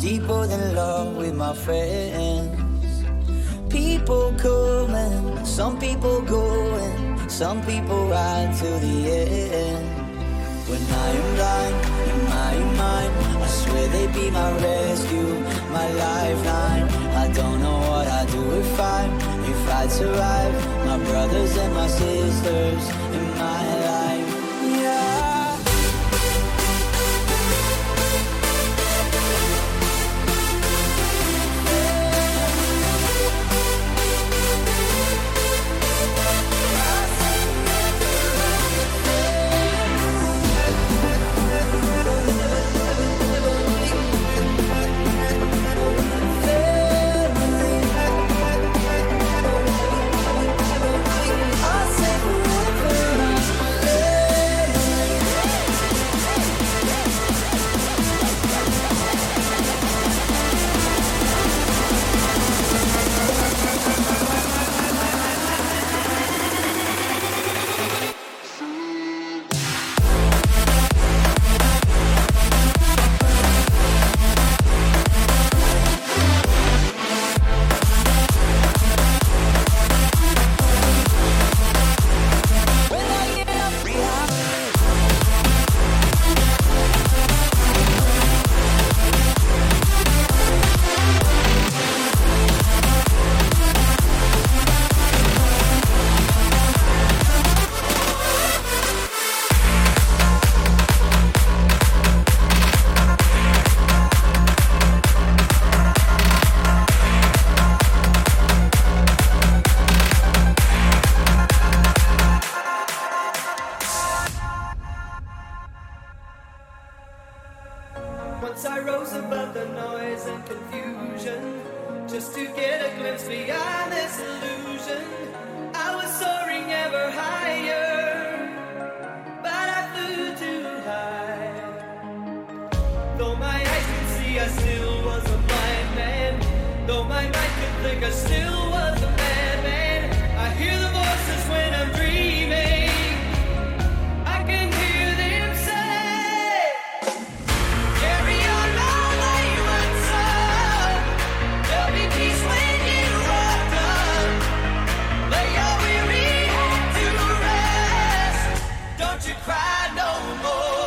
deeper than love with my friends. People coming, some people going, some people ride to the end. When I am blind, in my mind, I swear they be my rescue, my lifeline. I don't know what I'd do if I'd survive. My brothers and my sisters in my life, yeah. Once I rose above the noise and confusion, just to get a glimpse beyond this illusion. I was soaring ever higher, but I flew too high. Though my eyes could see, I still was a blind man. Though my mind could think, I still was a madman. I hear the voices when I'm dreaming. I can hear them say, carry on my wayward son. There'll be peace when you are done. Lay your weary head to rest. Don't you cry no more.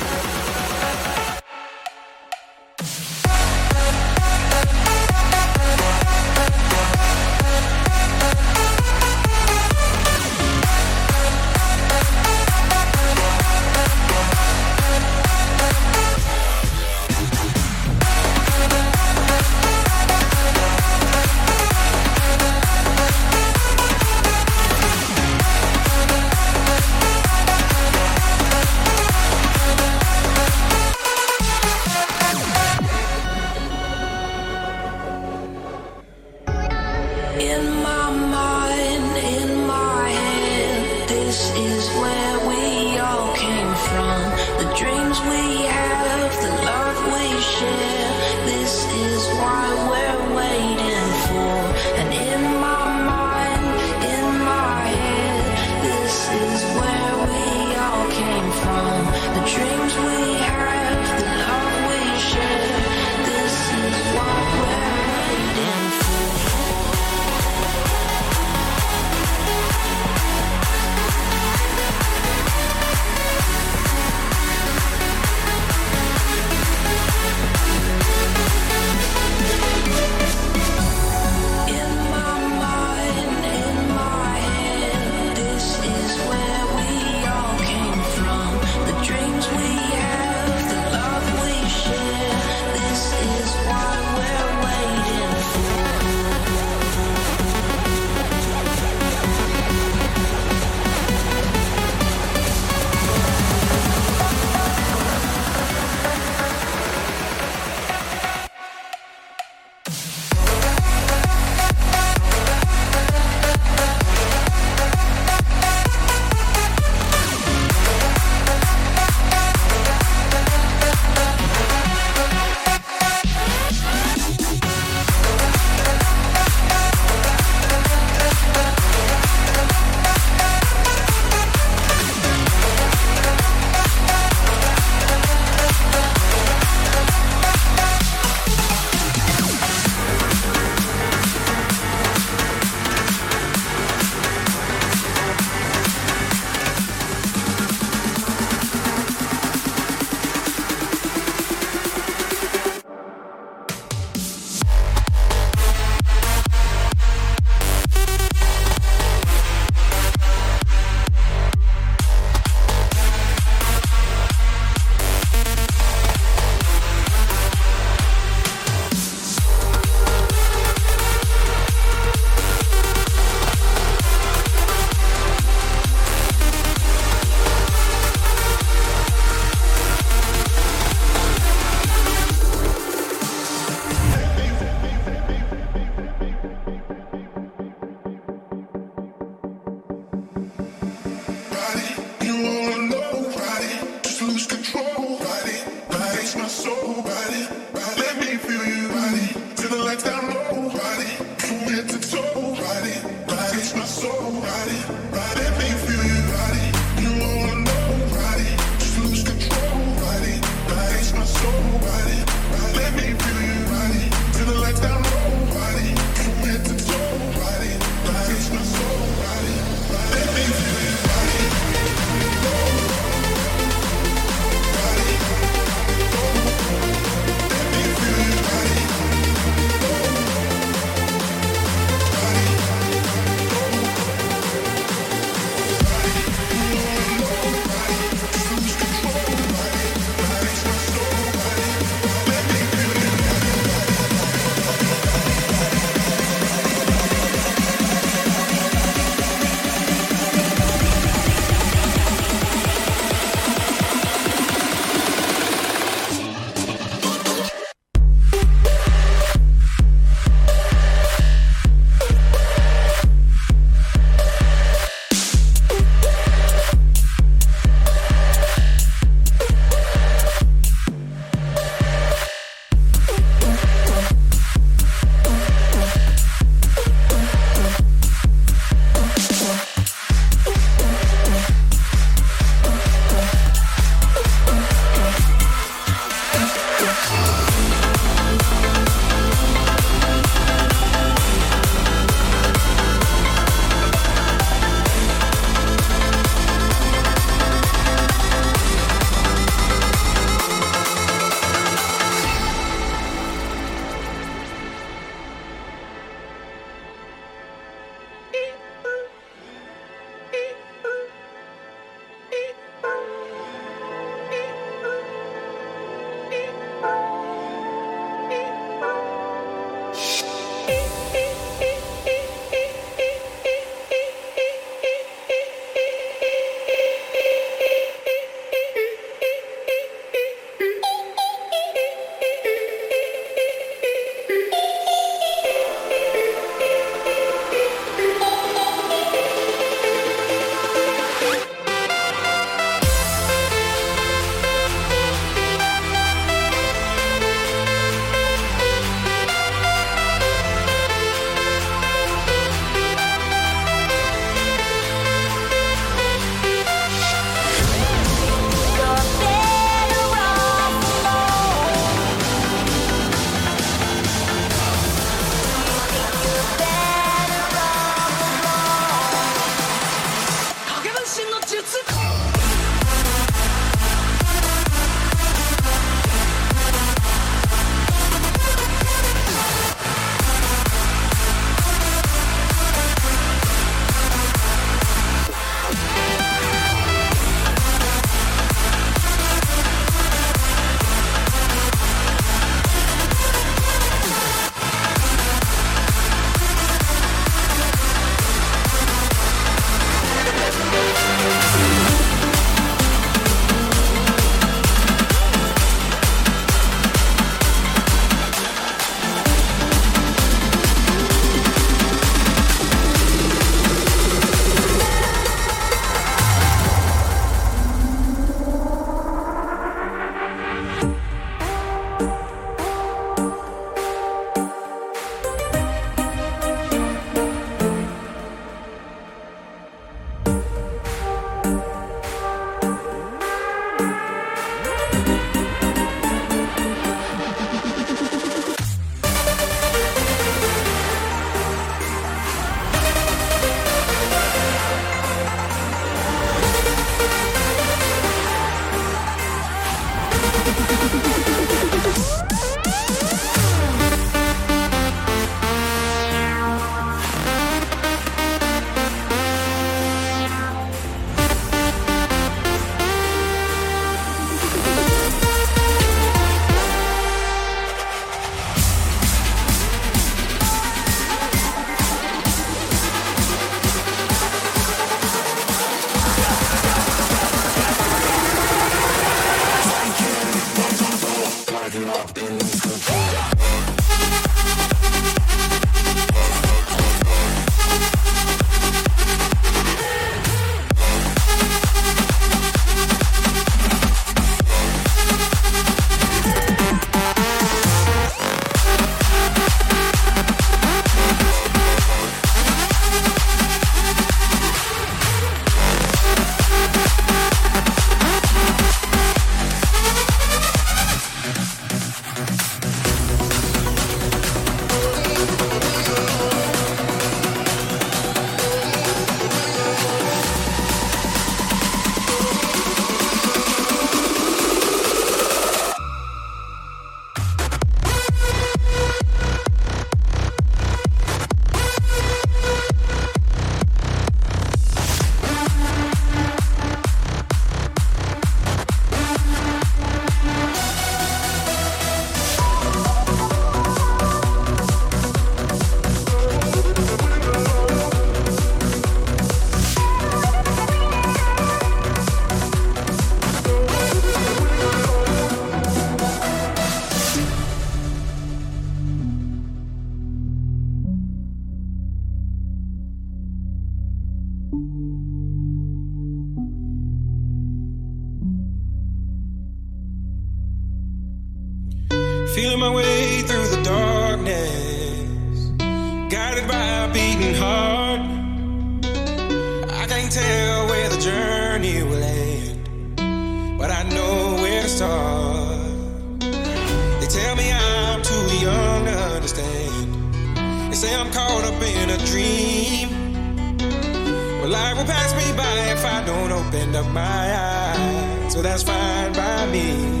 Feeling my way through the darkness, guided by a beating heart. I can't tell where the journey will end, but I know where to start. They tell me I'm too young to understand. They say I'm caught up in a dream. Well, life will pass me by if I don't open up my eyes, so that's fine by me.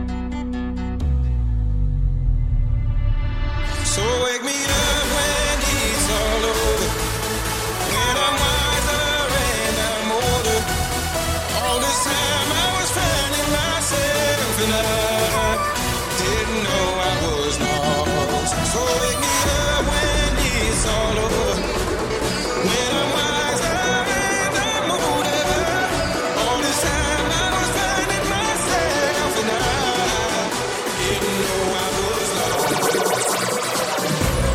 So wake me up when it's all over, when I'm wiser and I'm older. All this time I was finding myself and I didn't know I was lost. So wake me up when it's all over, when I'm wiser and I'm older. All this time I was finding myself and I didn't know I was lost.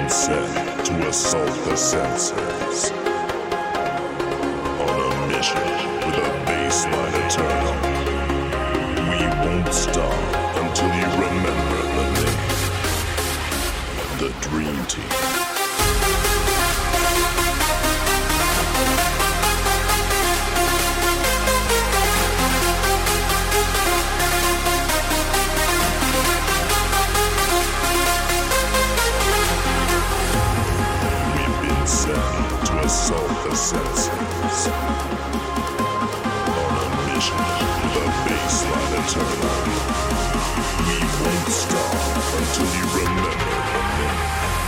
been sent to assault the senses. On a mission with a baseline eternal. We won't stop until you remember the name. The Dream Team. Assault the senses. On a mission with a baseline eternal. We won't stop until you remember the name.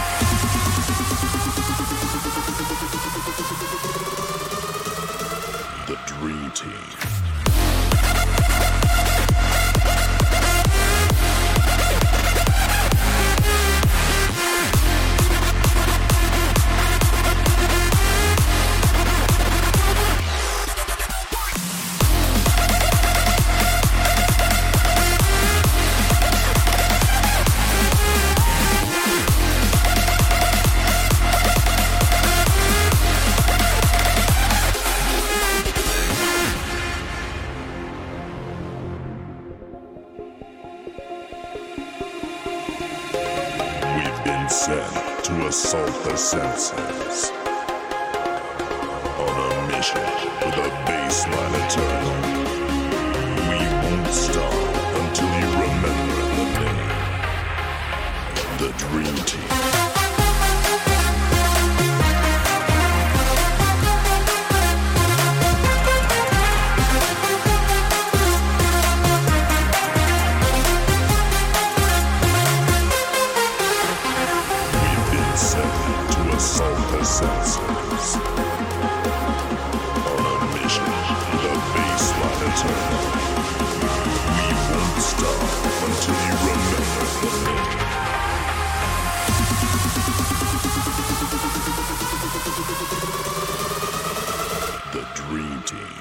The Dream Team. Sent to assault the senses. On a mission with a baseline eternal. We won't stop until you remember the name. The Dream Team. Assault the senses. On a mission with a baseline eternal. We won't stop until you remember the name. The Dream Team.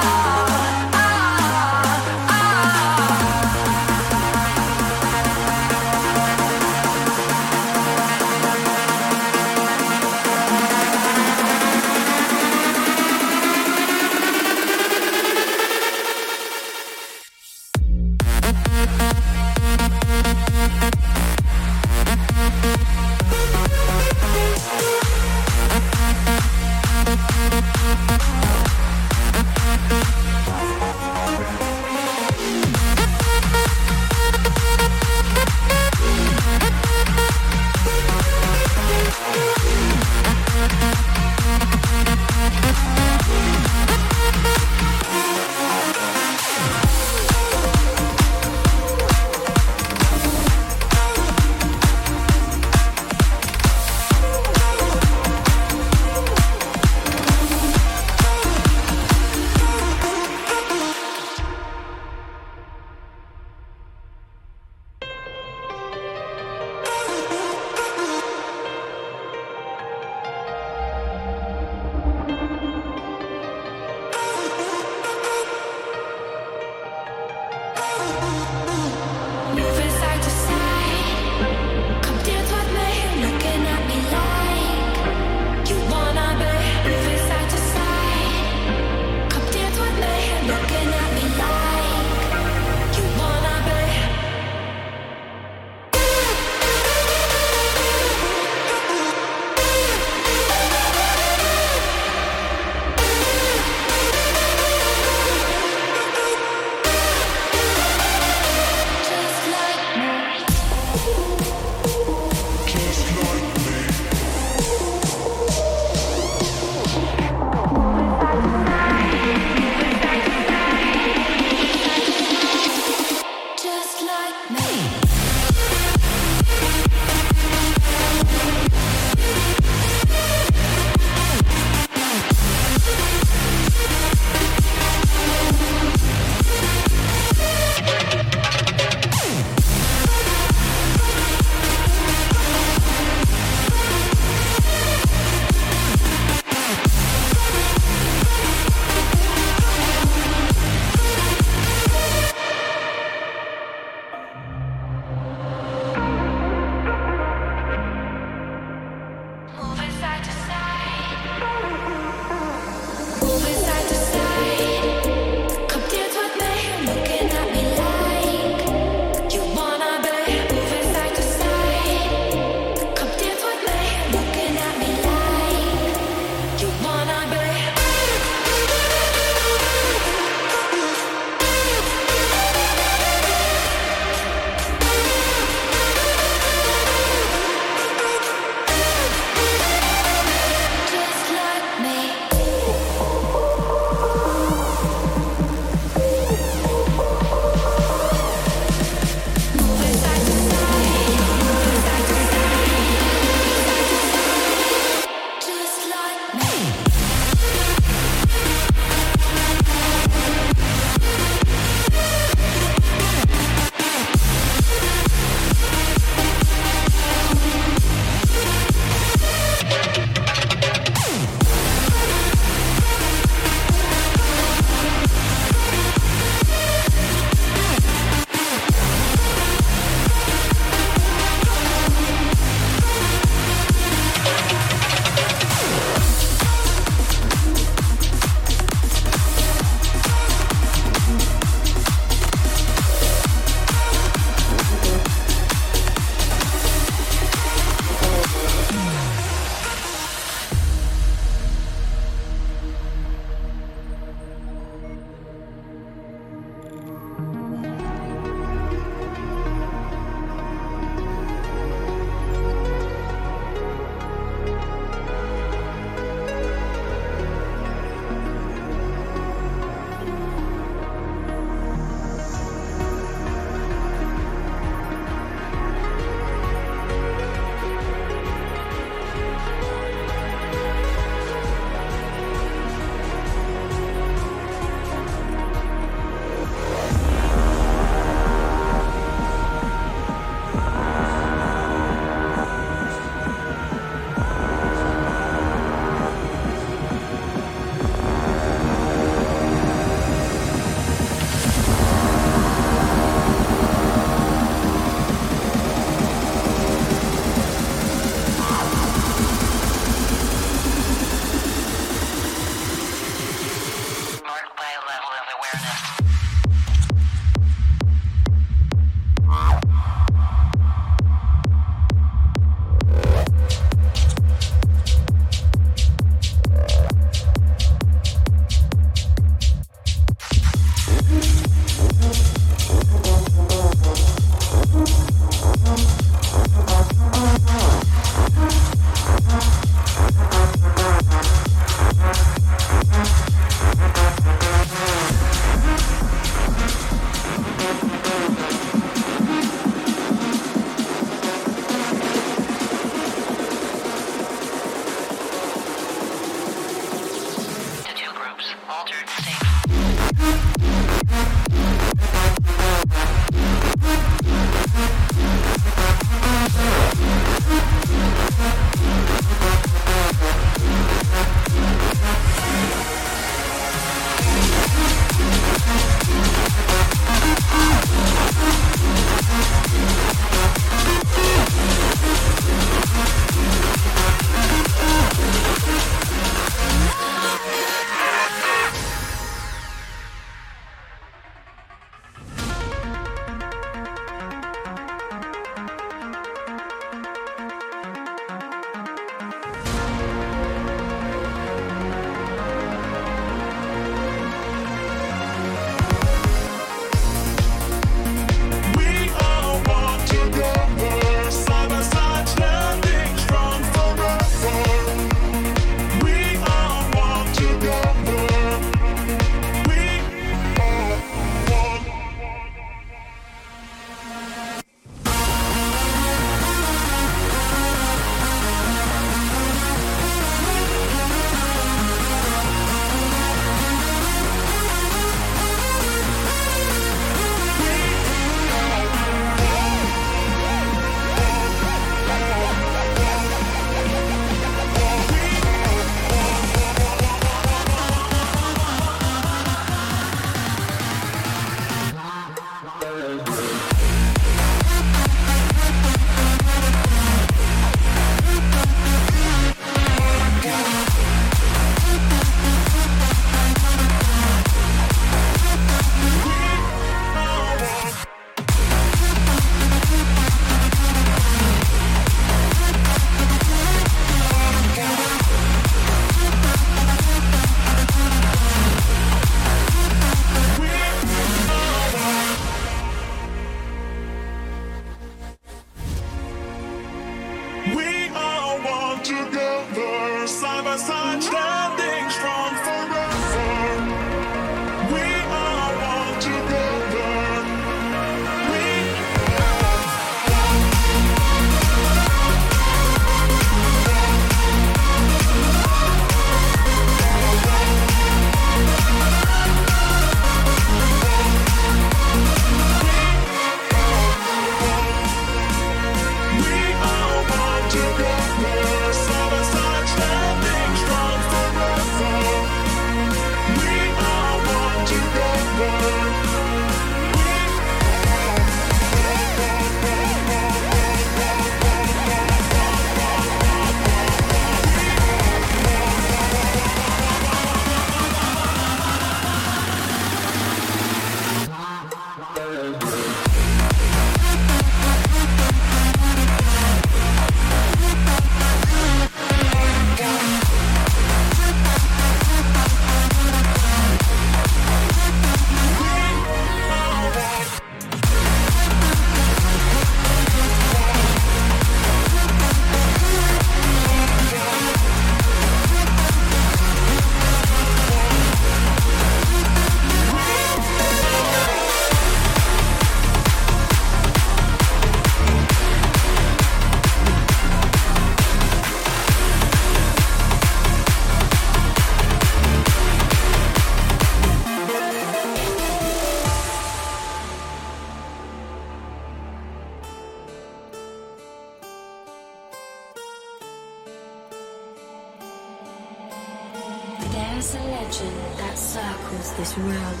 There's a legend that circles this realm.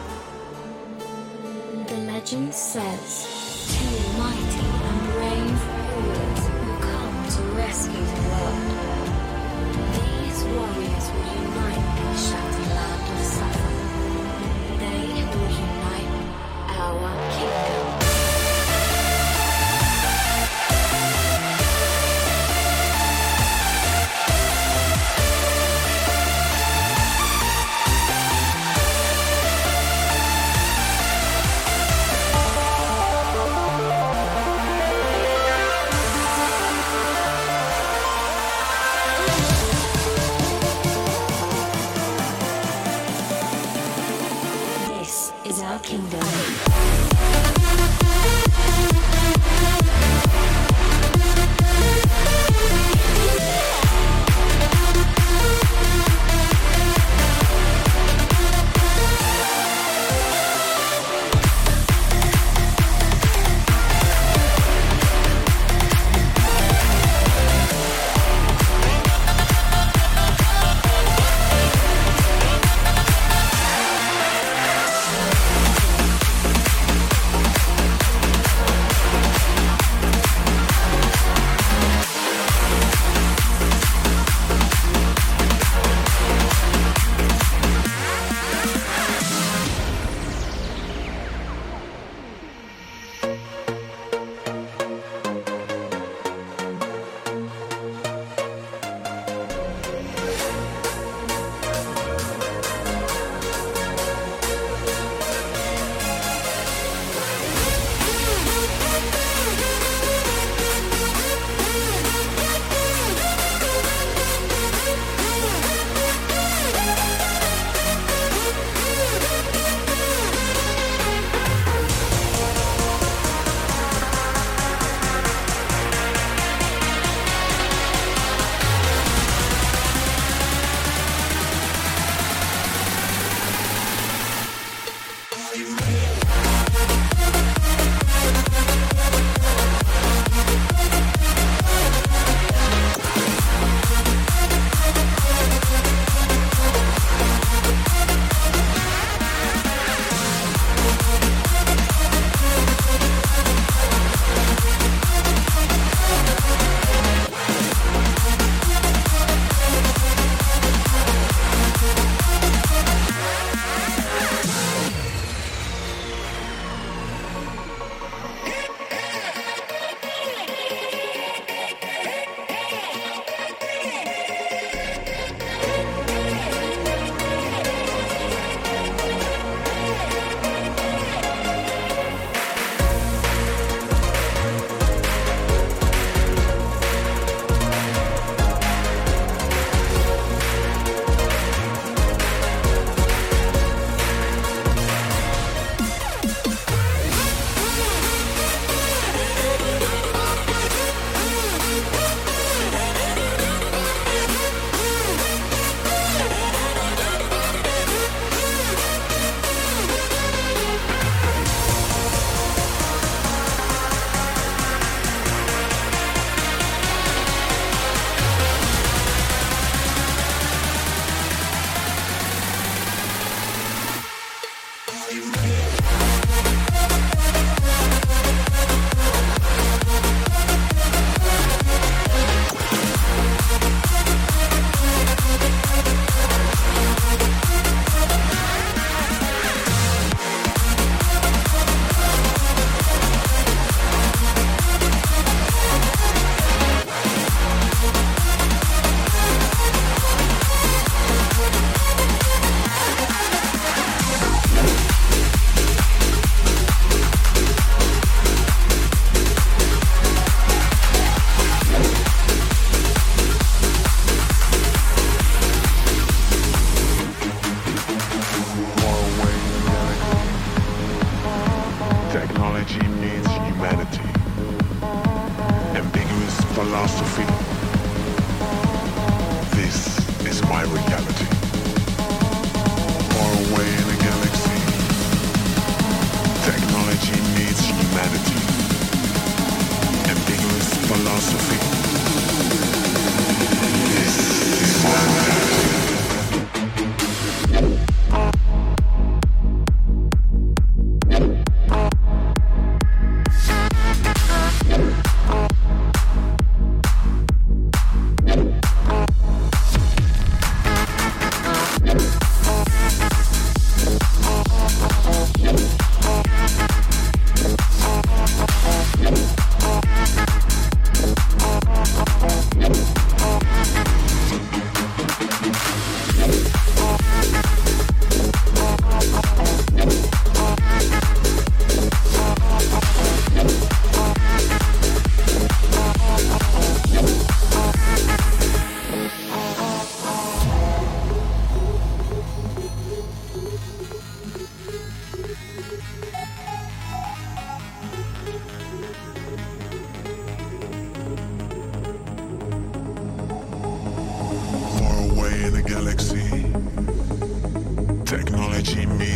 The legend says two mighty and brave warriors will come to rescue the world. These warriors will unite the shattered land of Suffolk. They will unite our kingdom. Is our kingdom. philosophy. This is my reality. Far away in a galaxy, technology meets humanity. Ambiguous philosophy. This is my reality.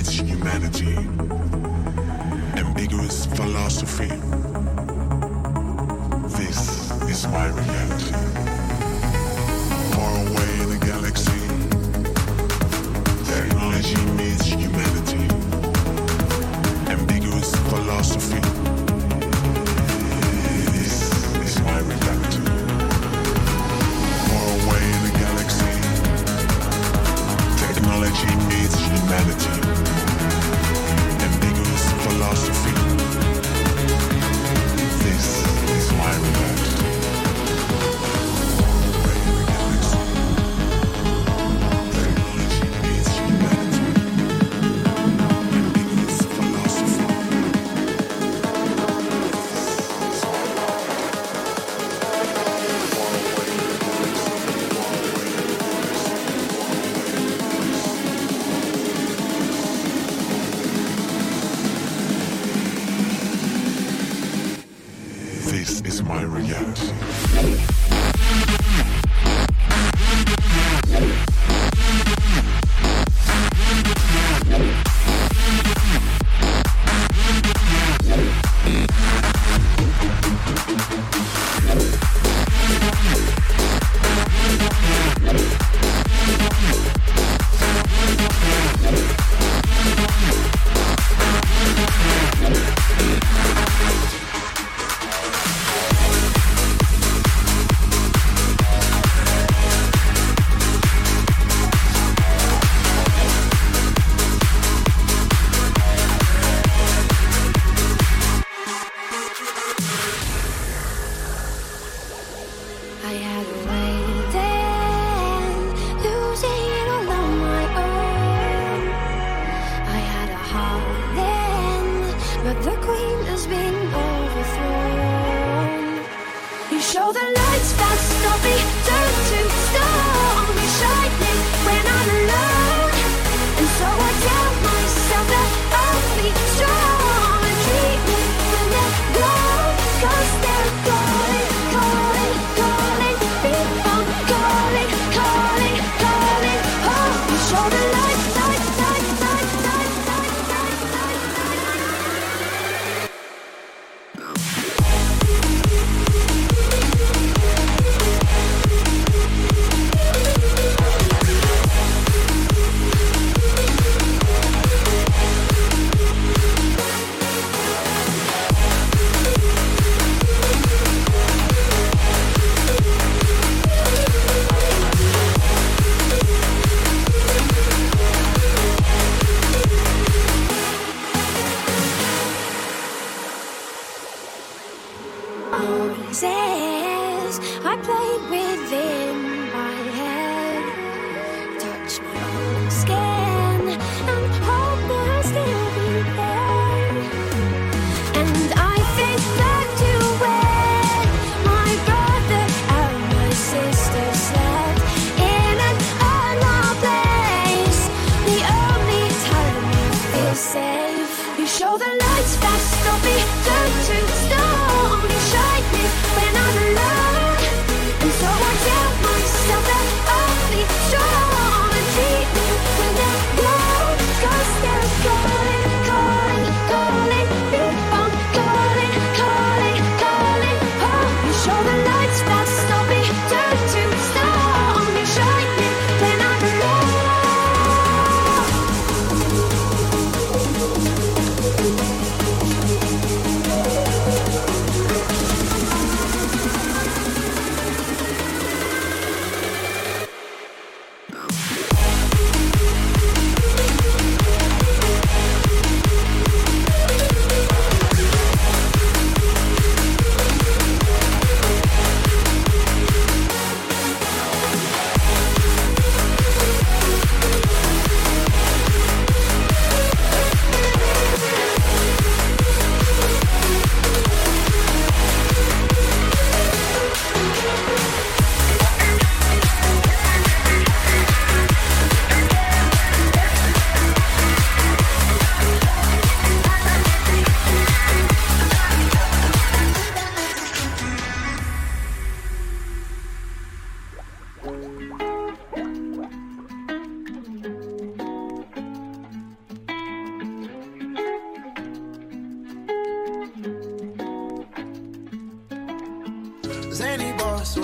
meets humanity. Ambiguous philosophy. This is my reality. Far away in the galaxy, technology meets humanity. Ambiguous philosophy. This is my reality. Far away in the galaxy, technology meets humanity. Ambiguous philosophy. This is my reality. This is my reality.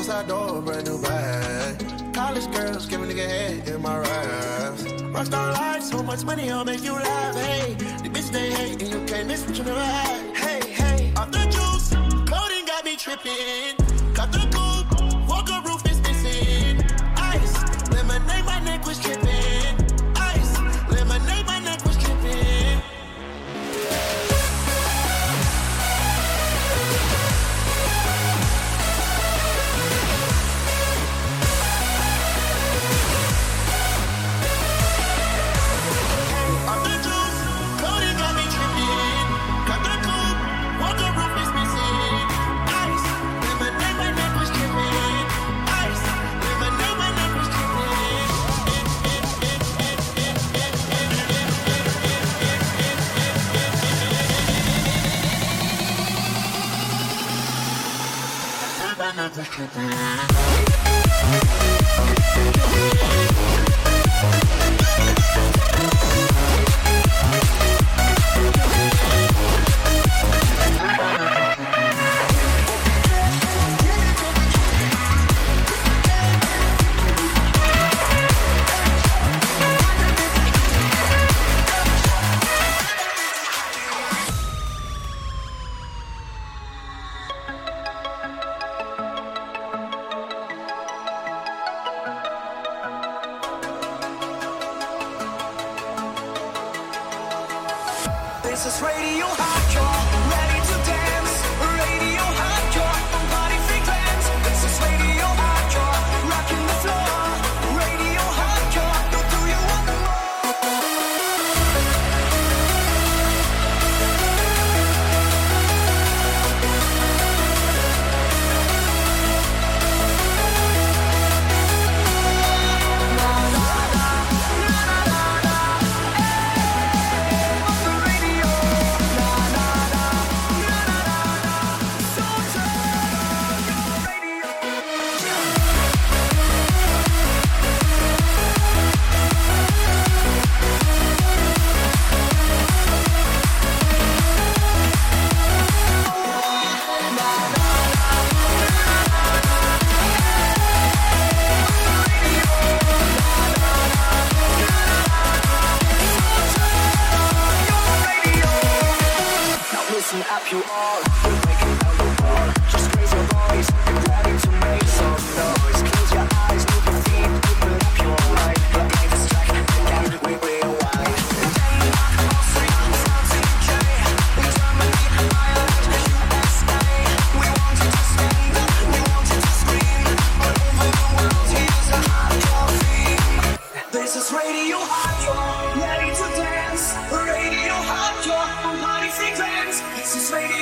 outside door, brand new bag. College girls give a nigga head in my raps. Rockstar life, so much money, I'll make you laugh. Hey, the bitch they hate, and you can't miss what you never had. Hey, hey, off the juice, clothing got me tripping. Cut the coupe, walker roof is missing. Ice, lemonade, my neck was tripping. Ice, lemonade, my neck was tripping. This is Radio Hardcore, ready to dance. Radio Hardcore, body frequency. This is Radio Hardcore, rocking the floor. Radio Hardcore, do you want more? Listen up, you all. We're breaking down the wall. Just raise your voice. Get ready to make some noise. Close your eyes, move your feet, open up your mind. Play this track, again, we rewind. Denmark, Austria, South UK, in Germany, Ireland, USA. We want you to stand up, we want you to scream. All over the world, here's a hardcore theme. This is Radio Hardcore, ready to dance. Radio Hardcore, on party frequency. This is Radio